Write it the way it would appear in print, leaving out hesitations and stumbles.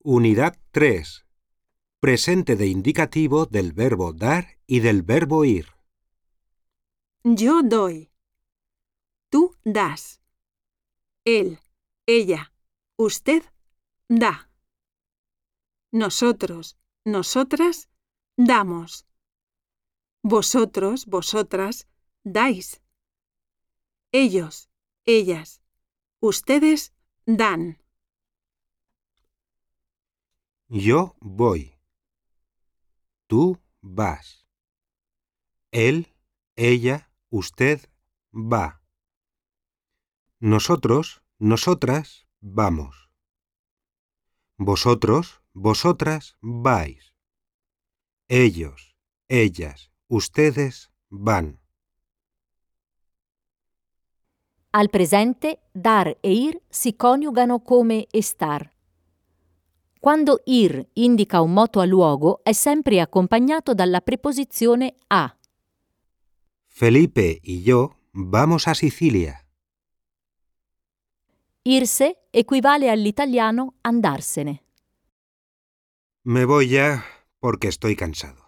Unidad 3. Presente de indicativo del verbo dar y del verbo ir. Yo doy. Tú das. Él, ella, usted da. Nosotros, nosotras damos. Vosotros, vosotras dais. Ellos, ellas, ustedes dan. Yo voy. Tú vas. Él, ella, usted va. Nosotros, nosotras vamos. Vosotros, vosotras vais. Ellos, ellas, ustedes van. Al presente, dar e ir si coniugano come estar. Quando ir indica un moto a luogo, è sempre accompagnato dalla preposizione a. Felipe y yo vamos a Sicilia. Irse equivale all'italiano andarsene. Me voy ya porque estoy cansado.